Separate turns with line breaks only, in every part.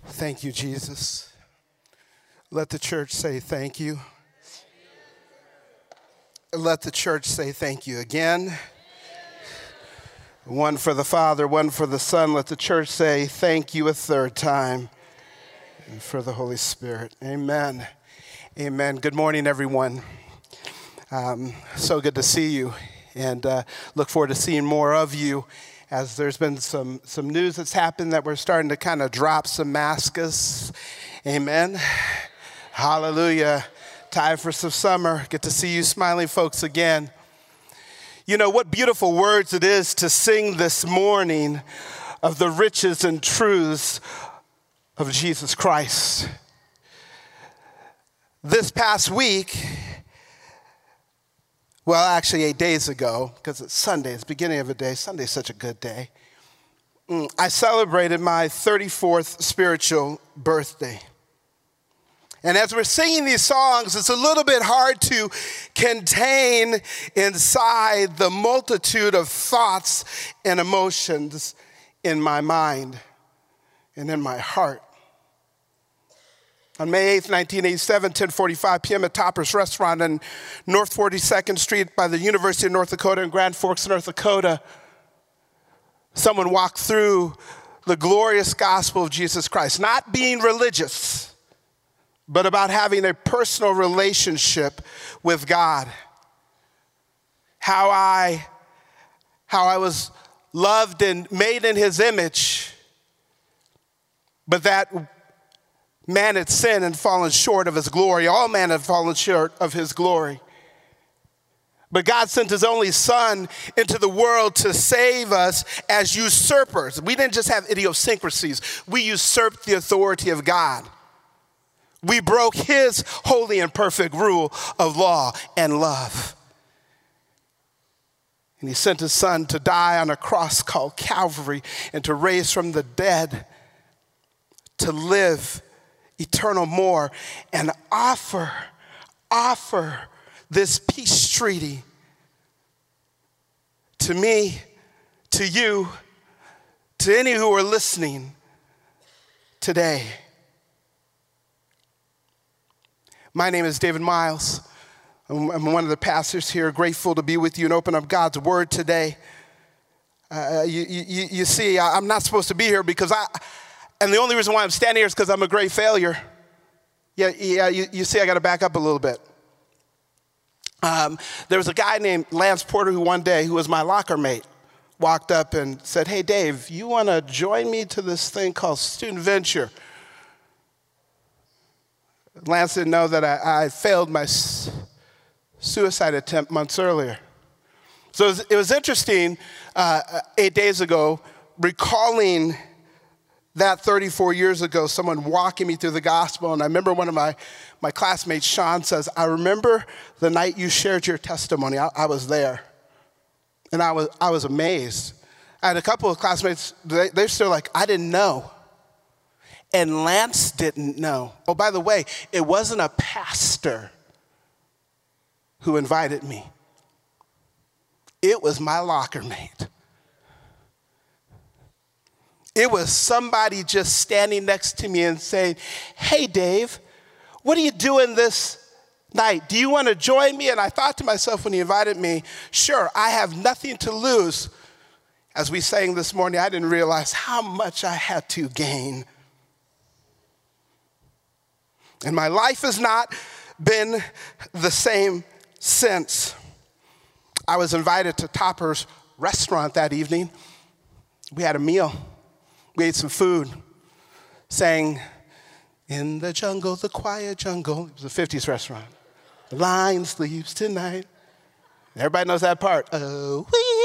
Thank you, Jesus. Let the church say thank you. Let the church say thank you again. One for the Father, one for the Son. Let the church say thank you a third time. And for the Holy Spirit. Amen. Amen. Good morning, everyone. So good to see you, and look forward to seeing more of you as there's been some news that's happened that we're starting to kind of drop some masks. Amen. Hallelujah. Time for some summer. Get to see you smiling folks again. You know, what beautiful words it is to sing this morning of the riches and truths of Jesus Christ. This past week, well, actually 8 days ago, because it's Sunday, it's the beginning of a day. Sunday's such a good day. I celebrated my 34th spiritual birthday. And as we're singing these songs, it's a little bit hard to contain inside the multitude of thoughts and emotions in my mind and in my heart. On May 8th, 1987, 10:45 p.m. at Topper's Restaurant on North 42nd Street by the University of North Dakota in Grand Forks, North Dakota, someone walked through the glorious gospel of Jesus Christ, not being religious, but about having a personal relationship with God. How I was loved and made in his image, but that man had sinned and fallen short of his glory. All men have fallen short of his glory. But God sent his only son into the world to save us as usurpers. We didn't just have idiosyncrasies. We usurped the authority of God. We broke his holy and perfect rule of law and love. And he sent his son to die on a cross called Calvary and to raise from the dead, to live eternal more, and offer this peace treaty to me, to you, to any who are listening today. My name is David Miles. I'm one of the pastors here, grateful to be with you and open up God's word today. You see, I'm not supposed to be here because and the only reason why I'm standing here is because I'm a great failure. You see, I got to back up a little bit. There was a guy named Lance Porter who one day, who was my locker mate, walked up and said, "Hey, Dave, you want to join me to this thing called Student Venture?" Lance didn't know that I failed my suicide attempt months earlier. So it was interesting 8 days ago, recalling that 34 years ago, someone walking me through the gospel. And I remember one of my classmates, Sean, says, "I remember the night you shared your testimony. I was there." And I was amazed. I had a couple of classmates, they're still like, "I didn't know." And Lance didn't know. Oh, by the way, it wasn't a pastor who invited me. It was my locker mate. It was somebody just standing next to me and saying, "Hey, Dave, what are you doing this night? Do you want to join me?" And I thought to myself when he invited me, sure, I have nothing to lose. As we sang this morning, I didn't realize how much I had to gain. And my life has not been the same since. I was invited to Topper's Restaurant that evening. We had a meal. We ate some food, sang "In the Jungle, the Quiet Jungle." It was a 50s restaurant. "The lion sleeps tonight." Everybody knows that part. Oh,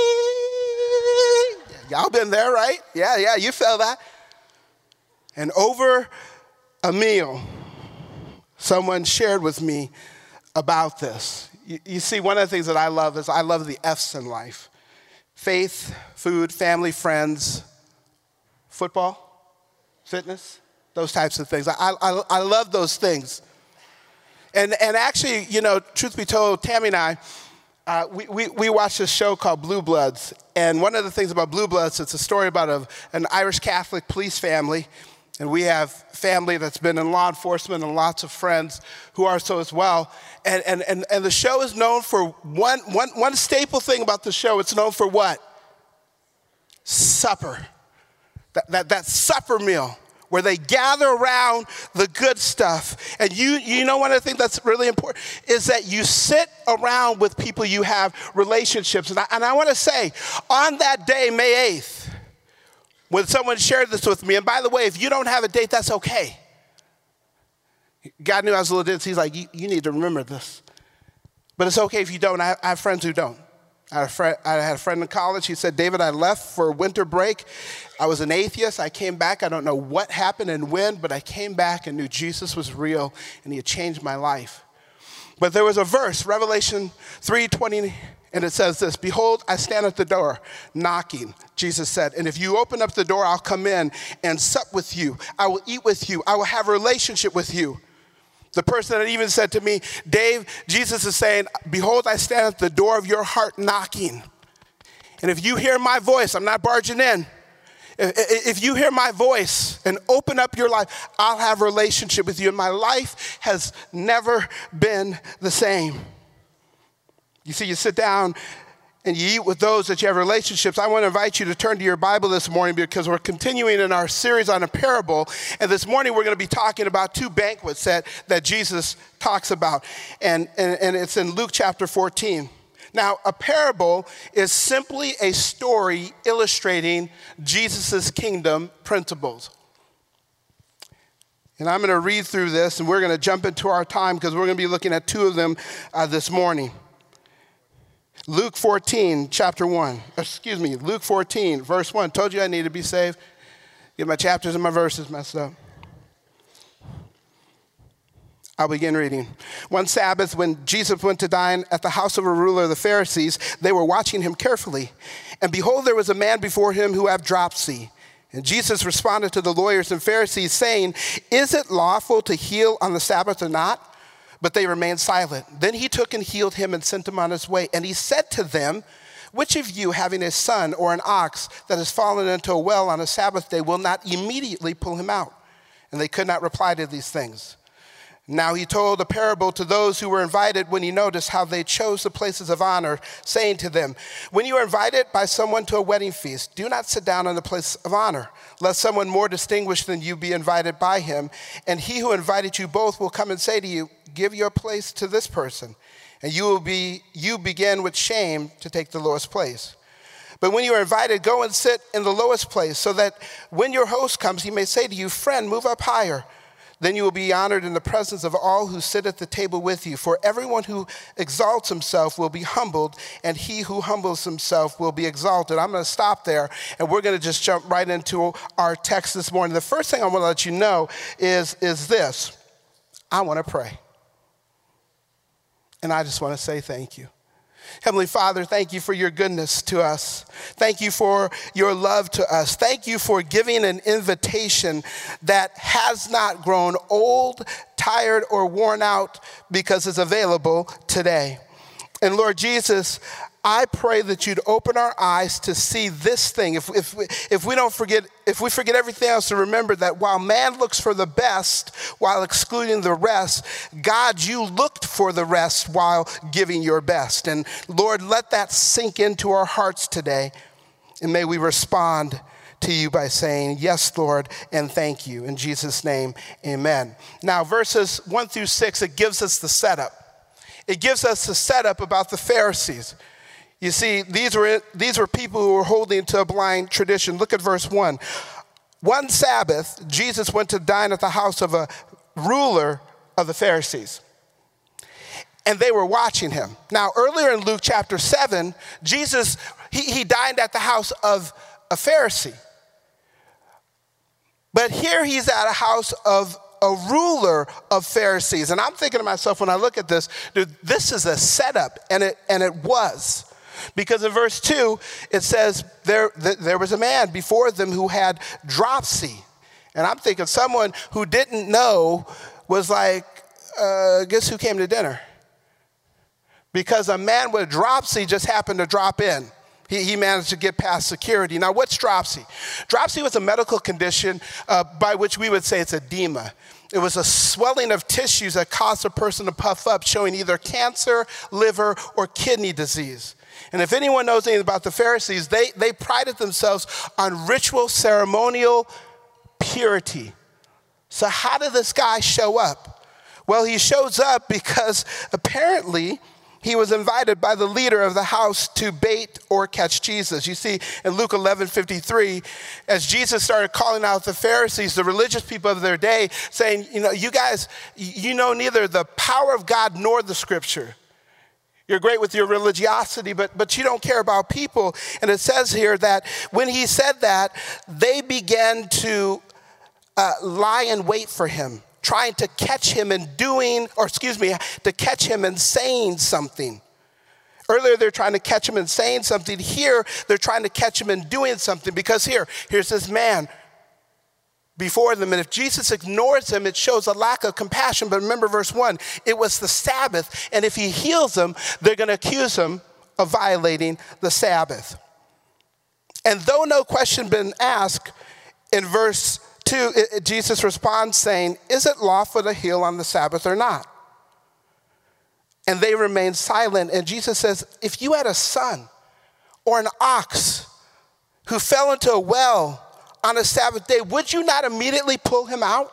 wee. Y'all been there, right? Yeah, you felt that. And over a meal, someone shared with me about this. You see, one of the things that I love is I love the F's in life. Faith, food, family, friends, football, fitness, those types of things. I love those things. And actually, you know, truth be told, Tammy and I, we watched this show called Blue Bloods. And one of the things about Blue Bloods, it's a story about an Irish Catholic police family And we have family that's been in law enforcement and lots of friends who are so as well. And the show is known for one staple thing about the show. It's known for what? Supper. That supper meal where they gather around the good stuff. And you know, one of the things that's really important is that you sit around with people you have relationships. And I want to say, on that day, May 8th, when someone shared this with me, and by the way, if you don't have a date, that's okay. God knew I was a little dense. He's like, you need to remember this. But it's okay if you don't. I have friends who don't. I had a friend in college. He said, David, I left for winter break. I was an atheist. I came back. I don't know what happened and when, but I came back and knew Jesus was real and he had changed my life. But there was a verse, Revelation 3:20, and it says this, behold, I stand at the door knocking, Jesus said, and if you open up the door, I'll come in and sup with you. I will eat with you. I will have a relationship with you. The person that even said to me, Dave, Jesus is saying, behold, I stand at the door of your heart knocking. And if you hear my voice, I'm not barging in. If you hear my voice and open up your life, I'll have a relationship with you. And my life has never been the same. You see, you sit down and you eat with those that you have relationships. I want to invite you to turn to your Bible this morning because we're continuing in our series on a parable. And this morning we're going to be talking about two banquets that Jesus talks about. And it's in Luke chapter 14. Now, a parable is simply a story illustrating Jesus' kingdom principles. And I'm going to read through this, and we're going to jump into our time because we're going to be looking at two of them this morning. Luke 14, Luke 14, verse 1. Told you I need to be saved. Get my chapters and my verses messed up. I'll begin reading. One Sabbath, when Jesus went to dine at the house of a ruler of the Pharisees, they were watching him carefully. And behold, there was a man before him who had dropsy. And Jesus responded to the lawyers and Pharisees, saying, is it lawful to heal on the Sabbath or not? But they remained silent. Then he took and healed him and sent him on his way. And he said to them, which of you, having a son or an ox that has fallen into a well on a Sabbath day, will not immediately pull him out? And they could not reply to these things. Now he told a parable to those who were invited when he noticed how they chose the places of honor, saying to them, when you are invited by someone to a wedding feast, do not sit down on the place of honor, lest someone more distinguished than you be invited by him. And he who invited you both will come and say to you, give your place to this person. And you begin with shame to take the lowest place. But when you are invited, go and sit in the lowest place, so that when your host comes, he may say to you, friend, move up higher. Then you will be honored in the presence of all who sit at the table with you. For everyone who exalts himself will be humbled, and he who humbles himself will be exalted. I'm going to stop there, and we're going to just jump right into our text this morning. The first thing I want to let you know is this. I want to pray. And I just want to say thank you. Heavenly Father, thank you for your goodness to us. Thank you for your love to us. Thank you for giving an invitation that has not grown old, tired, or worn out because it's available today. And Lord Jesus, I pray that you'd open our eyes to see this thing. If we forget everything else, to remember that while man looks for the best while excluding the rest, God, you looked for the rest while giving your best. And Lord, let that sink into our hearts today. And may we respond to you by saying, yes, Lord, and thank you. In Jesus' name, amen. Now, verses 1 through 6, it gives us the setup. It gives us the setup about the Pharisees. You see, these were people who were holding to a blind tradition. Look at verse 1. One Sabbath, Jesus went to dine at the house of a ruler of the Pharisees. And they were watching him. Now, earlier in Luke chapter 7, Jesus, he dined at the house of a Pharisee. But here he's at a house of a ruler of Pharisees. And I'm thinking to myself when I look at this, dude, this is a setup, and it was. Because in verse 2, it says there was a man before them who had dropsy. And I'm thinking someone who didn't know was like, guess who came to dinner? Because a man with dropsy just happened to drop in. He managed to get past security. Now, what's dropsy? Dropsy was a medical condition by which we would say it's edema. It was a swelling of tissues that caused a person to puff up, showing either cancer, liver, or kidney disease. And if anyone knows anything about the Pharisees, they prided themselves on ritual, ceremonial purity. So how did this guy show up? Well, he shows up because apparently he was invited by the leader of the house to bait or catch Jesus. You see, in Luke 11:53, as Jesus started calling out the Pharisees, the religious people of their day, saying, you guys, you know neither the power of God nor the scripture. You're great with your religiosity, but you don't care about people. And it says here that when he said that, they began to lie in wait for him, trying to catch him to catch him in saying something. Earlier, they're trying to catch him in saying something. Here, they're trying to catch him in doing something, because here's this man before them. And if Jesus ignores him, it shows a lack of compassion. But remember verse 1, it was the Sabbath. And if he heals them, they're going to accuse him of violating the Sabbath. And though no question been asked, in verse 2, Jesus responds saying, is it lawful to heal on the Sabbath or not? And they remain silent. And Jesus says, if you had a son or an ox who fell into a well on a Sabbath day, would you not immediately pull him out?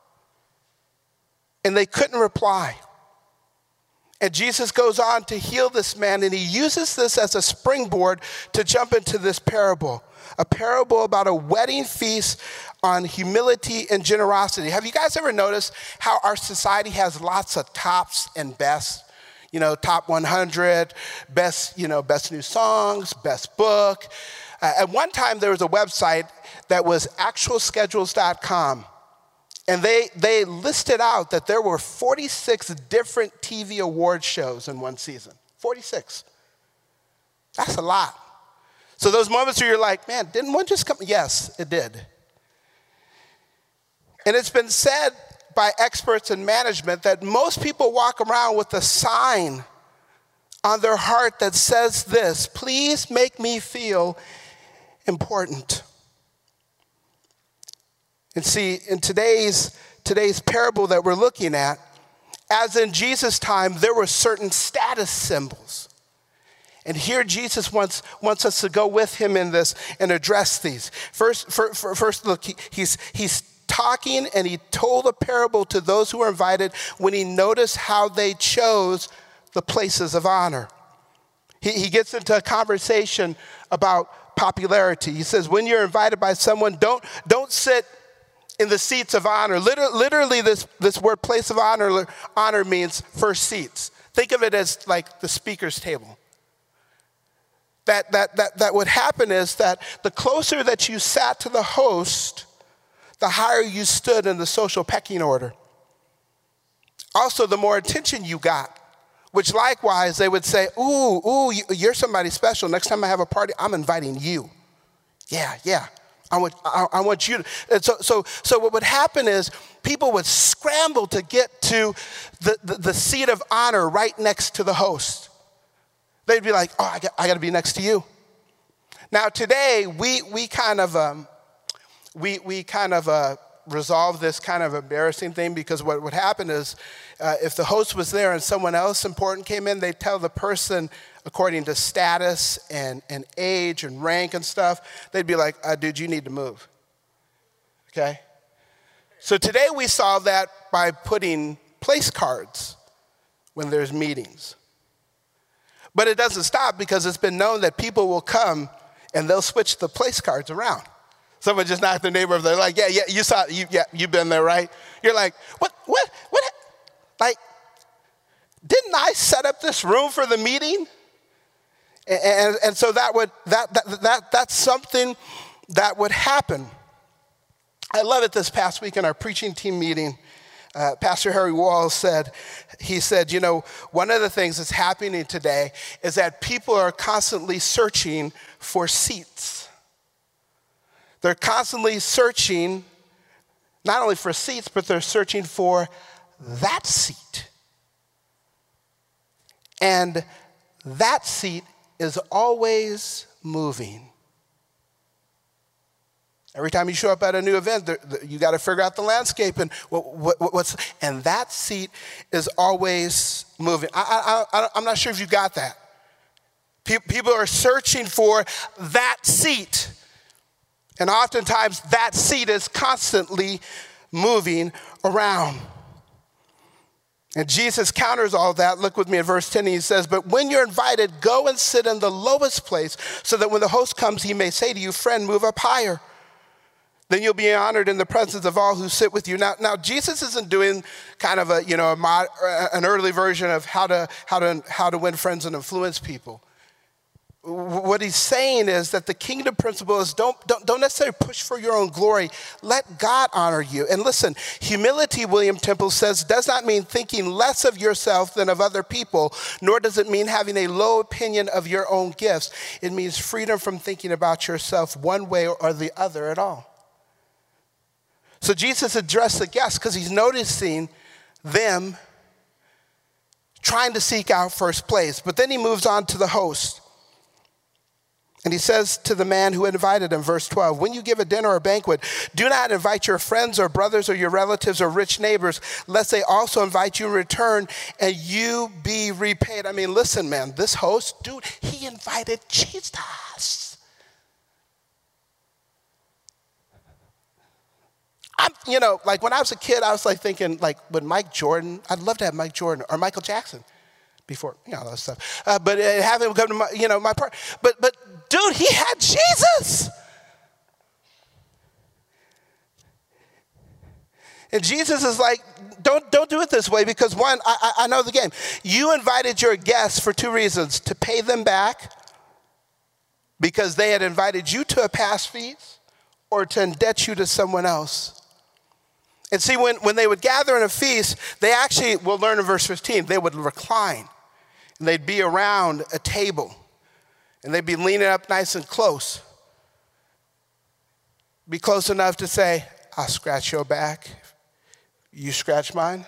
And they couldn't reply. And Jesus goes on to heal this man, and he uses this as a springboard to jump into this parable, a parable about a wedding feast on humility and generosity. Have you guys ever noticed how our society has lots of tops and bests? Top 100, best new songs, best book. At one time, there was a website that was actualschedules.com. And they listed out that there were 46 different TV award shows in one season. 46. That's a lot. So those moments where you're like, man, didn't one just come? Yes, it did. And it's been said by experts in management that most people walk around with a sign on their heart that says this: please make me feel important. And see, in today's parable that we're looking at, as in Jesus' time, there were certain status symbols. And here Jesus wants us to go with him in this and address these. First look, he's talking, and he told a parable to those who were invited when he noticed how they chose the places of honor. He gets into a conversation about popularity. He says, when you're invited by someone, don't sit in the seats of honor. Literally, this word place of honor means first seats. Think of it as like the speaker's table. That would happen is that the closer that you sat to the host, the higher you stood in the social pecking order. Also, the more attention you got, which likewise they would say, ooh, you're somebody special. Next time I have a party, I'm inviting you. Yeah. I want you to. And so what would happen is people would scramble to get to the seat of honor right next to the host. They'd be like, oh, I got to be next to you. Now today we kind of resolve this kind of embarrassing thing, because what would happen is if the host was there and someone else important came in, they'd tell the person according to status and age and rank and stuff, they'd be like, dude, you need to move. Okay? So today we solve that by putting place cards when there's meetings. But it doesn't stop, because it's been known that people will come and they'll switch the place cards around. Someone just knocked their neighbor over. They're like, yeah, you saw, you've been there, right? You're like, what? Like, didn't I set up this room for the meeting? And so that's something that would happen. I love it. This past week in our preaching team meeting, Pastor Harry Walls said, one of the things that's happening today is that people are constantly searching for seats. They're constantly searching not only for seats, but they're searching for that seat. And that seat is always moving. Every time you show up at a new event, you got to figure out the landscape and and that seat is always moving. I'm not sure if you got that. People are searching for that seat. And oftentimes that seat is constantly moving around. And Jesus counters all that. Look with me at verse 10. He says, but when you're invited, go and sit in the lowest place so that when the host comes, he may say to you, friend, move up higher. Then you'll be honored in the presence of all who sit with you. Now Jesus isn't doing kind of an early version of how to win friends and influence people. What he's saying is that the kingdom principle is don't necessarily push for your own glory. Let God honor you. And listen, humility, William Temple says, does not mean thinking less of yourself than of other people, nor does it mean having a low opinion of your own gifts. It means freedom from thinking about yourself one way or the other at all. So Jesus addressed the guests because he's noticing them trying to seek out first place. But then he moves on to the host. And he says to the man who invited him, verse 12, when you give a dinner or banquet, do not invite your friends or brothers or your relatives or rich neighbors, lest they also invite you in return and you be repaid. I mean, listen, man, this host, dude, he invited Jesus. Like when I was a kid, I was like thinking, like, would Mike Jordan, I'd love to have Mike Jordan or Michael Jackson before, all that stuff. But have him come to my part. But dude, he had Jesus. And Jesus is like, don't do it this way because one, I know the game. You invited your guests for two reasons: to pay them back because they had invited you to a past feast, or to indebt you to someone else. And see, when they would gather in a feast, they actually, we'll learn in verse 15, they would recline. And they'd be around a table. And they'd be leaning up nice and close. Be close enough to say, I'll scratch your back. You scratch mine.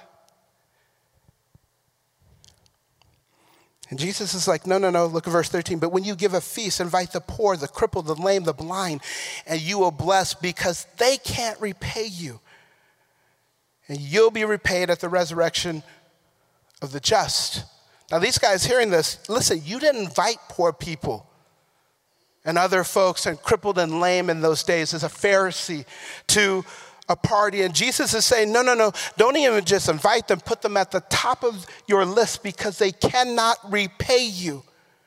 And Jesus is like, no, look at verse 13. But when you give a feast, invite the poor, the crippled, the lame, the blind, and you will bless because they can't repay you. And you'll be repaid at the resurrection of the just. Now these guys hearing this, listen, you didn't invite poor people and other folks and crippled and lame in those days as a Pharisee to a party. And Jesus is saying, no, don't even just invite them, put them at the top of your list because they cannot repay you.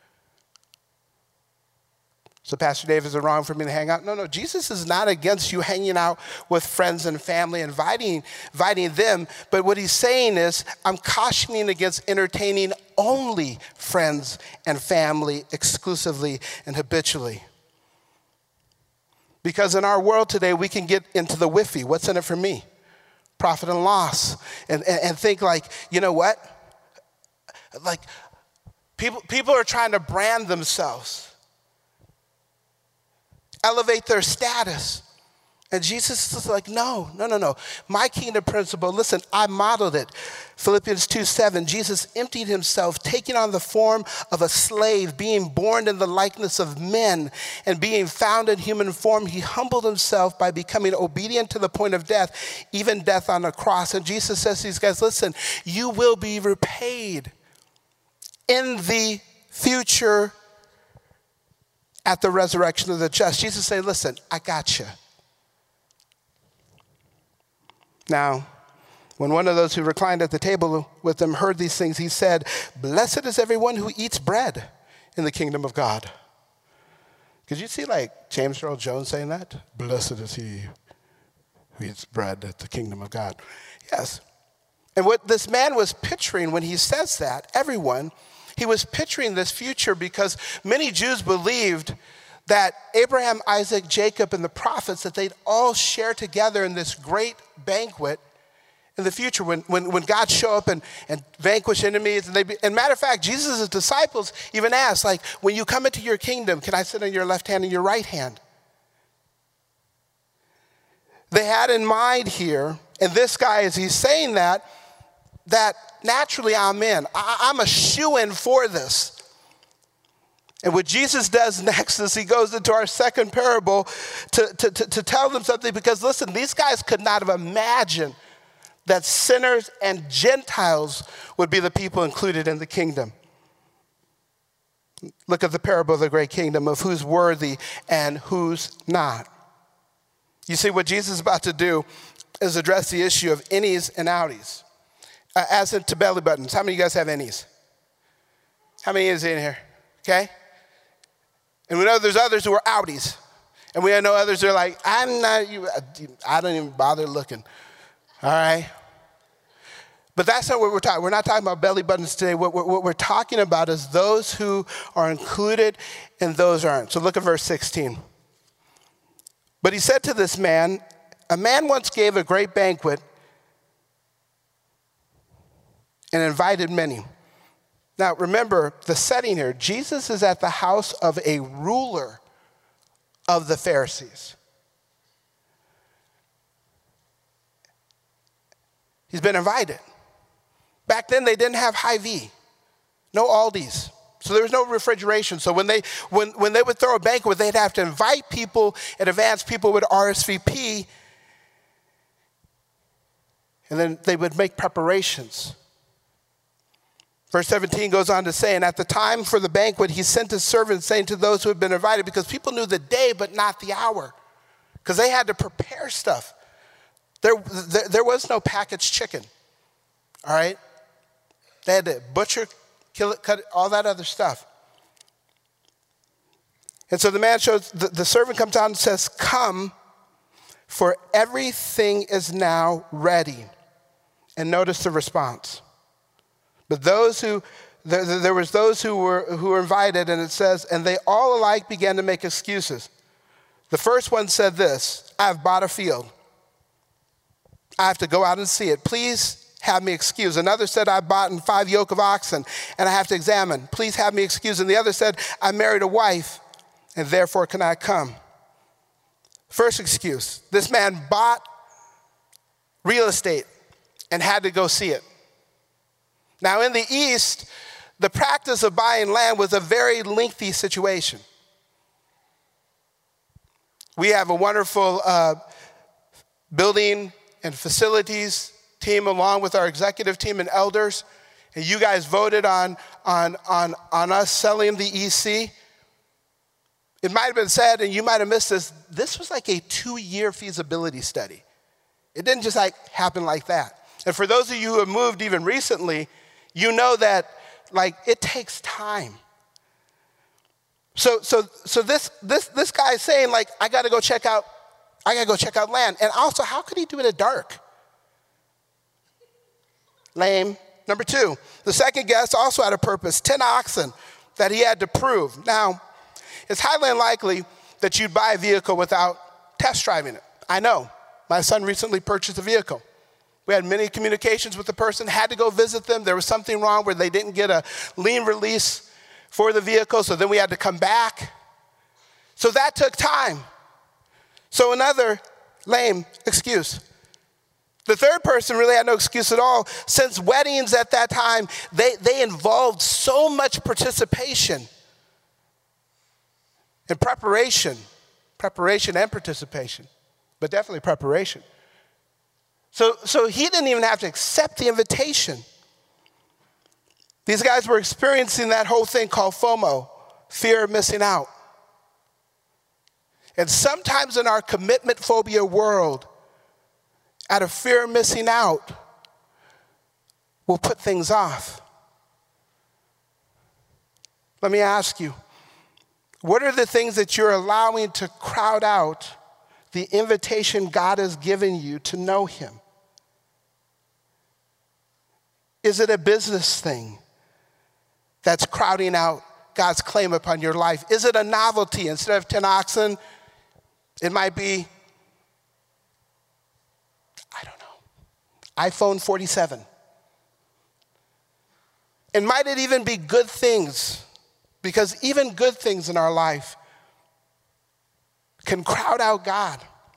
So Pastor Dave, is it wrong for me to hang out? No, Jesus is not against you hanging out with friends and family, inviting them. But what he's saying is, I'm cautioning against entertaining only friends and family exclusively and habitually. Because in our world today, we can get into the whiffy. What's in it for me? Profit and loss. And think like, you know what? Like people are trying to brand themselves, elevate their status. And Jesus is like, no. My kingdom principle, listen, I modeled it. Philippians 2:7, Jesus emptied himself, taking on the form of a slave, being born in the likeness of men, and being found in human form, he humbled himself by becoming obedient to the point of death, even death on a cross. And Jesus says to these guys, listen, you will be repaid in the future at the resurrection of the just. Jesus said, listen, I got you. Now, when one of those who reclined at the table with them heard these things, he said, blessed is everyone who eats bread in the kingdom of God. Could you see like James Earl Jones saying that? Blessed is he who eats bread at the kingdom of God. Yes. And what this man was picturing when he says that, he was picturing this future because many Jews believed that Abraham, Isaac, Jacob, and the prophets, that they'd all share together in this great banquet in the future when God show up and vanquish enemies. And matter of fact, Jesus' disciples even asked, like, when you come into your kingdom, can I sit on your left hand and your right hand? They had in mind here, and this guy, as he's saying that naturally I'm in. I'm a shoo-in for this. And what Jesus does next is he goes into our second parable to tell them something, because listen, these guys could not have imagined that sinners and Gentiles would be the people included in the kingdom. Look at the parable of the great kingdom, of who's worthy and who's not. You see, what Jesus is about to do is address the issue of innies and outies. As into belly buttons. How many of you guys have innies? How many is in here? Okay? And we know there's others who are outies. And we know others who are like, I don't even bother looking. All right? But that's not what we're talking. We're not talking about belly buttons today. What we're talking about is those who are included and those who aren't. So look at verse 16. But he said to this man, a man once gave a great banquet and invited many. Now remember the setting here. Jesus is at the house of a ruler of the Pharisees. He's been invited. Back then they didn't have Hy-Vee, no Aldi's. So there was no refrigeration. So when they would throw a banquet, they'd have to invite people in advance. People would RSVP, and then they would make preparations. Verse 17 goes on to say, and at the time for the banquet, he sent his servant saying to those who had been invited, because people knew the day but not the hour, because they had to prepare stuff. There was no packaged chicken, all right? They had to butcher, kill it, cut it, all that other stuff. And so the man shows, the servant comes out and says, come, for everything is now ready. And notice the response. But there was those who were invited, and it says, and they all alike began to make excuses. The first one said this, I've bought a field. I have to go out and see it. Please have me excused. Another said, I bought 5 yoke of oxen, and I have to examine. Please have me excused. And the other said, I married a wife, and therefore cannot come. First excuse, this man bought real estate and had to go see it. Now in the East, the practice of buying land was a very lengthy situation. We have a wonderful building and facilities team along with our executive team and elders. And you guys voted on us selling the EC. It might have been said, and you might have missed this was like a 2-year feasibility study. It didn't just like happen like that. And for those of you who have moved even recently, you know that like it takes time. So this guy is saying like, I gotta go check out land. And also, how could he do it at dark? Lame. Number 2, the second guest also had a purpose, 10 oxen that he had to prove. Now, it's highly unlikely that you'd buy a vehicle without test driving it. I know. My son recently purchased a vehicle. We had many communications with the person, had to go visit them. There was something wrong where they didn't get a lien release for the vehicle, so then we had to come back. So that took time. So another lame excuse. The third person really had no excuse at all, since weddings at that time, they involved so much participation and preparation and participation, but definitely preparation. So he didn't even have to accept the invitation. These guys were experiencing that whole thing called FOMO, fear of missing out. And sometimes in our commitment phobia world, out of fear of missing out, we'll put things off. Let me ask you, what are the things that you're allowing to crowd out the invitation God has given you to know him? Is it a business thing that's crowding out God's claim upon your life? Is it a novelty? Instead of 10 oxen, it might be, I don't know, iPhone 47. And might it even be good things? Because even good things in our life can crowd out God.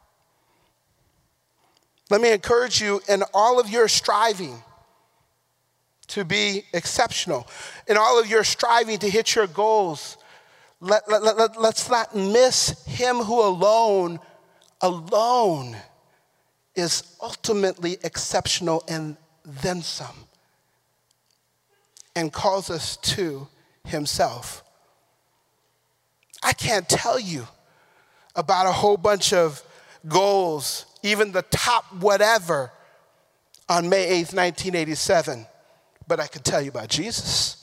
Let me encourage you in all of your striving to be exceptional, in all of your striving to hit your goals, Let's not miss him who alone is ultimately exceptional and then some, and calls us to himself. I can't tell you about a whole bunch of goals, even the top whatever, on May 8th, 1987, but I can tell you about Jesus.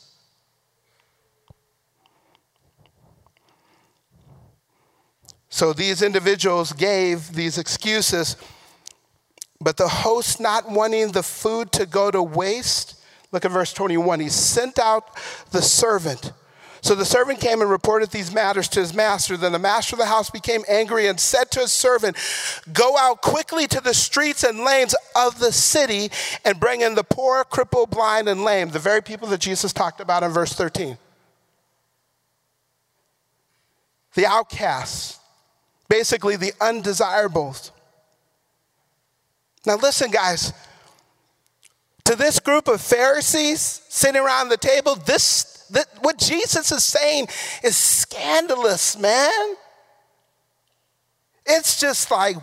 So these individuals gave these excuses, but the host, not wanting the food to go to waste, look at verse 21, he sent out the servant. So the servant came and reported these matters to his master. Then the master of the house became angry and said to his servant, go out quickly to the streets and lanes of the city and bring in the poor, crippled, blind, and lame, the very people that Jesus talked about in verse 13. The outcasts, basically the undesirables. Now listen, guys, to this group of Pharisees sitting around the table, what Jesus is saying is scandalous, man. It's just like,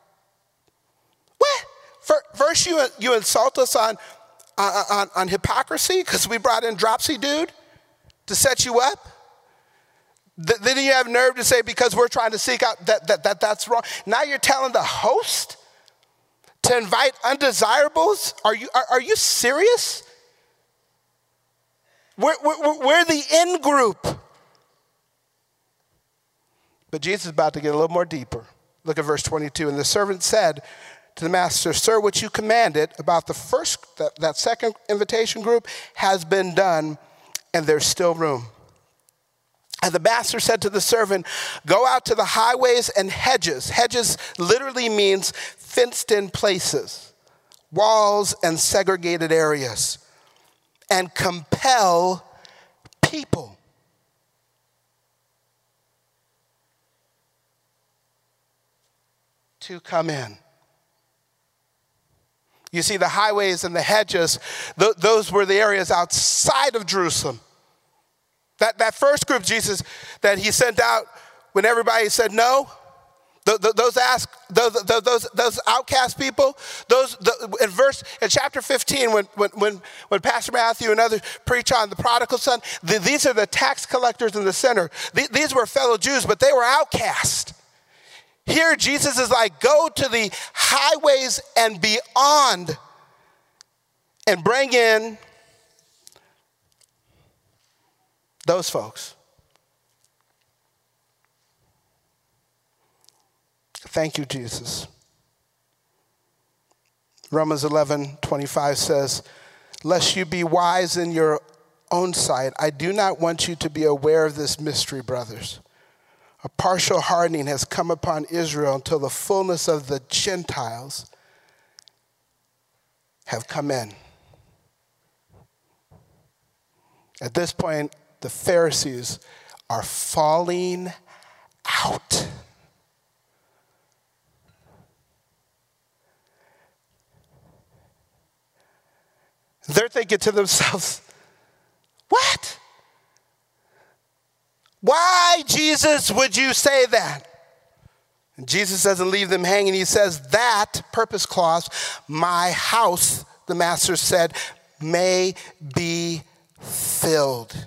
what? First you insult us on hypocrisy because we brought in Dropsy Dude to set you up. Then you have nerve to say because we're trying to seek out that's wrong. Now you're telling the host to invite undesirables? Are you serious? We're the in group. But Jesus is about to get a little more deeper. Look at verse 22. And the servant said to the master, sir, what you commanded about the first, that second invitation group has been done, and there's still room. And the master said to the servant, go out to the highways and hedges. Hedges literally means fenced in places, walls and segregated areas, and compel people. To come in. You see, the highways and the hedges, those were the areas outside of Jerusalem. That first group, Jesus, that he sent out when everybody said no, those outcast people, in chapter 15, when Pastor Matthew and others preach on the prodigal son, these are the tax collectors in the center. These were fellow Jews, but they were outcast. Here, Jesus is like, go to the highways and beyond and bring in those folks. Thank you, Jesus. Romans 11:25 says, lest you be wise in your own sight, I do not want you to be aware of this mystery, brothers. A partial hardening has come upon Israel until the fullness of the Gentiles have come in. At this point, the Pharisees are falling out. They're thinking to themselves, what? Why, Jesus, would you say that? And Jesus doesn't leave them hanging. He says, that purpose clause, my house, the master said, may be filled.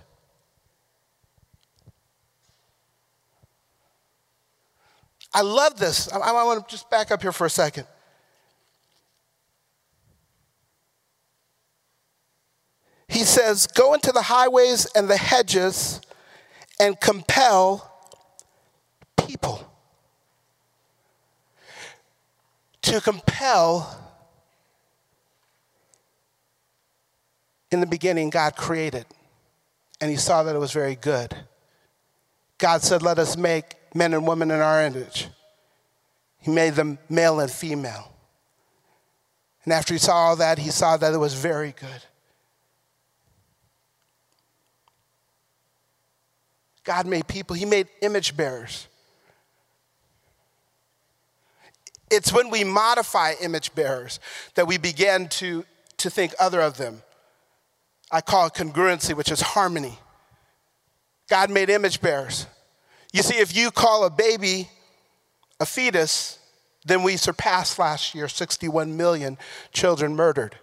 I love this. I want to just back up here for a second. He says, go into the highways and the hedges and compel people. To compel, in the beginning, God created, and he saw that it was very good. God said, let us make men and women in our image. He made them male and female. And after he saw all that, he saw that it was very good. God made people. He made image bearers. It's when we modify image bearers that we begin to think other of them. I call it congruency, which is harmony. God made image bearers. You see, if you call a baby a fetus, then we surpassed last year 61 million children murdered.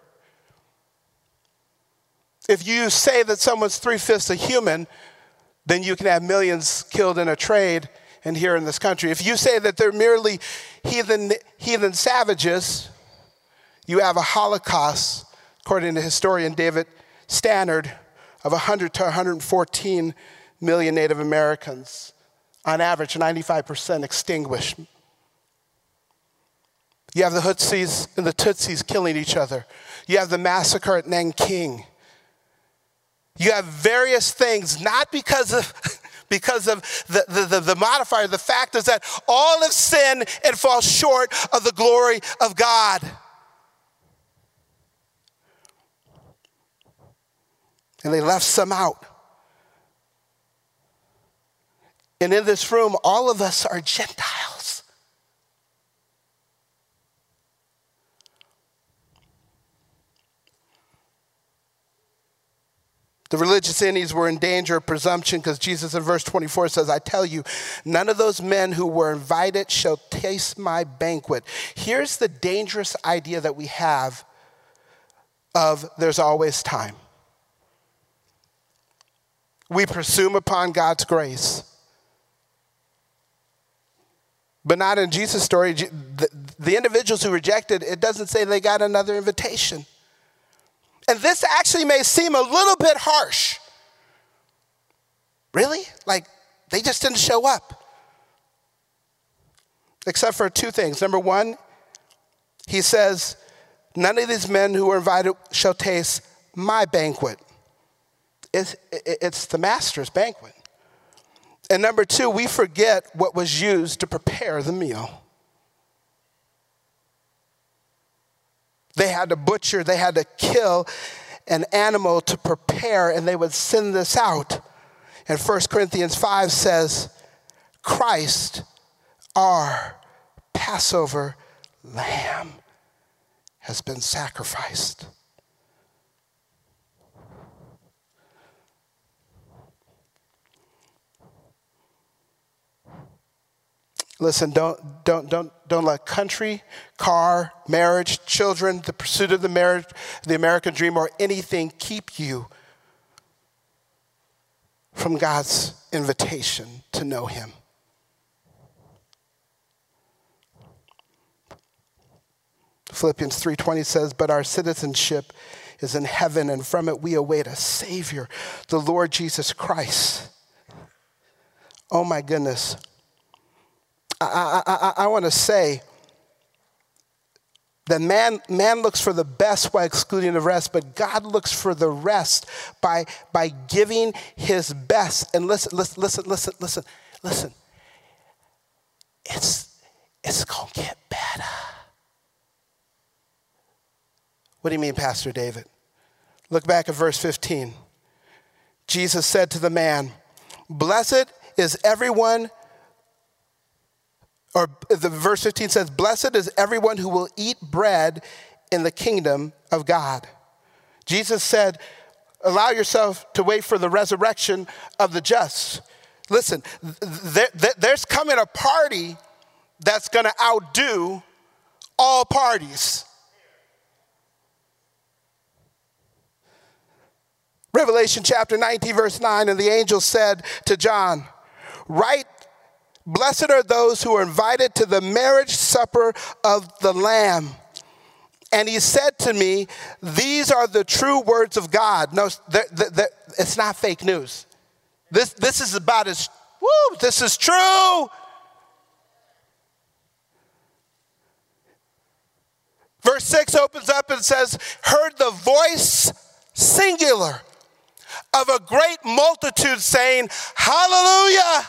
If you say that someone's 3/5 a human, then you can have millions killed in a trade and here in this country. If you say that they're merely heathen savages, you have a Holocaust, according to historian David Stannard, of 100 to 114 million Native Americans. On average, 95% extinguished. You have the Hutsis and the Tutsis killing each other. You have the massacre at Nanking. You have various things, not because of the modifier. The fact is that all have sinned and fall short of the glory of God. And they left some out. And in this room, all of us are Gentiles. The religious entities were in danger of presumption because Jesus in verse 24 says, I tell you, none of those men who were invited shall taste my banquet. Here's the dangerous idea that we have of there's always time. We presume upon God's grace. But not in Jesus' story. The individuals who rejected, it doesn't say they got another invitation. And this actually may seem a little bit harsh. Really? Like, they just didn't show up. Except for two things. Number one, he says, none of these men who were invited shall taste my banquet. It's the master's banquet. And number two, we forget what was used to prepare the meal. They had to butcher, they had to kill an animal to prepare, and they would send this out. And 1 Corinthians 5 says, Christ, our Passover lamb, has been sacrificed. Listen, don't let country, car, marriage, children, the pursuit of the marriage, the American dream, or anything keep you from God's invitation to know him. Philippians 3:20 says, but our citizenship is in heaven, and from it we await a Savior, the Lord Jesus Christ. Oh my goodness. I want to say that man looks for the best by excluding the rest, but God looks for the rest by giving his best. And listen. It's going to get better. What do you mean, Pastor David? Look back at verse 15. Jesus said to the man, blessed is everyone. Or the verse 15 says, blessed is everyone who will eat bread in the kingdom of God. Jesus said, allow yourself to wait for the resurrection of the just. Listen, there's coming a party that's going to outdo all parties. Revelation chapter 19, verse 9, and the angel said to John, write, blessed are those who are invited to the marriage supper of the Lamb. And he said to me, these are the true words of God. No, it's not fake news. This is about as, this is true. Verse 6 opens up and says, heard the voice, singular, of a great multitude saying, hallelujah.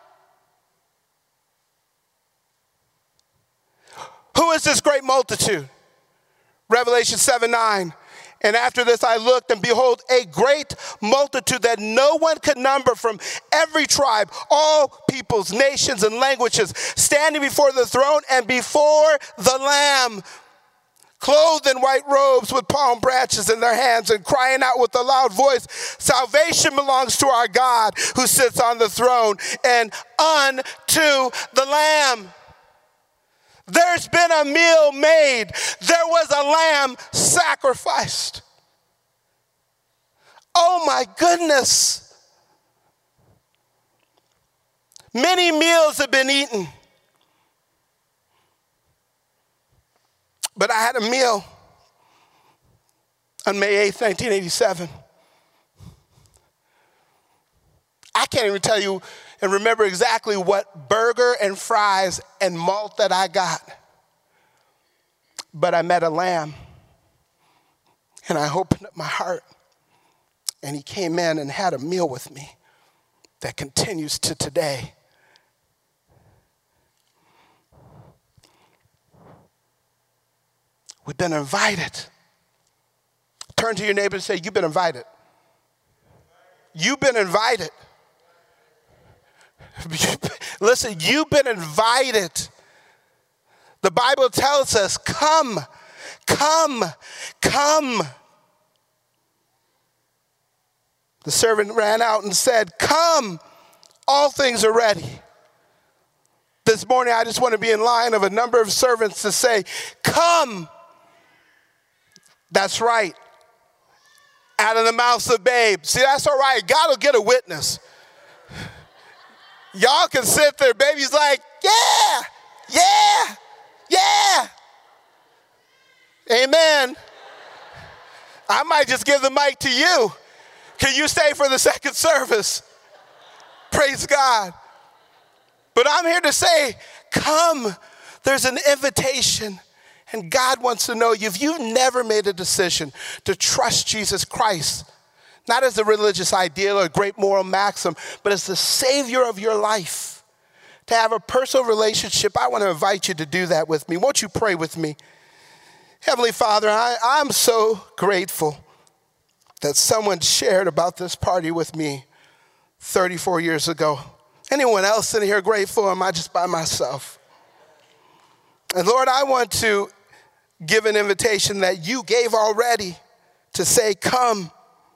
Who is this great multitude? Revelation 7:9. And after this I looked, and behold, a great multitude that no one could number, from every tribe, all peoples, nations, and languages, standing before the throne and before the Lamb, clothed in white robes with palm branches in their hands and crying out with a loud voice, salvation belongs to our God who sits on the throne and unto the Lamb. There's been a meal made. There was a lamb sacrificed. Oh my goodness. Many meals have been eaten. But I had a meal on May 8th, 1987. I can't even tell you and remember exactly what burger and fries and malt that I got. But I met a lamb, and I opened up my heart, and he came in and had a meal with me that continues to today. We've been invited. Turn to your neighbor and say, you've been invited. You've been invited. Listen, you've been invited. The Bible tells us, come, come, come. The servant ran out and said, come, all things are ready. This morning, I just want to be in line of a number of servants to say, come. That's right. Out of the mouths of babes. See, that's all right. God will get a witness. Y'all can sit there. Baby's like, yeah, yeah, yeah. Amen. I might just give the mic to you. Can you stay for the second service? Praise God. But I'm here to say, come. There's an invitation. And God wants to know you. If you've never made a decision to trust Jesus Christ, not as a religious ideal or a great moral maxim, but as the Savior of your life, to have a personal relationship, I want to invite you to do that with me. Won't you pray with me? Heavenly Father, I'm so grateful that someone shared about this party with me 34 years ago. Anyone else in here grateful, or am I just by myself? And Lord, I want to give an invitation that you gave already to say, come.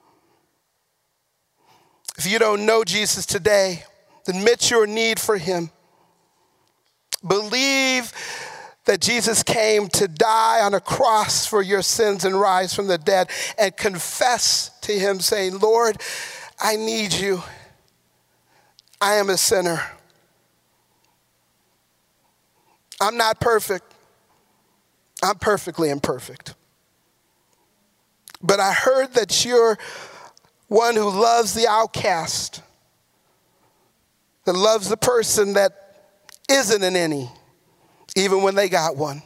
If you don't know Jesus today, admit your need for him. Believe that Jesus came to die on a cross for your sins and rise from the dead, and confess to him saying, Lord, I need you. I am a sinner. I'm not perfect. I'm perfectly imperfect. But I heard that you're one who loves the outcast, that loves the person that isn't an any, even when they got one.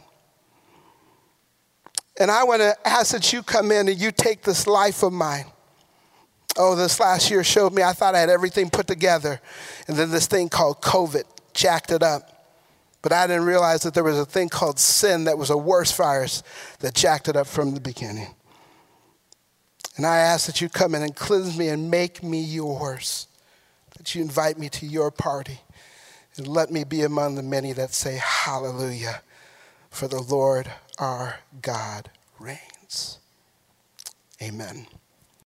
And I want to ask that you come in and you take this life of mine. Oh, this last year showed me I thought I had everything put together. And then this thing called COVID jacked it up. But I didn't realize that there was a thing called sin that was a worse virus that jacked it up from the beginning. And I ask that you come in and cleanse me and make me yours. That you invite me to your party. And let me be among the many that say hallelujah. For the Lord our God reigns. Amen.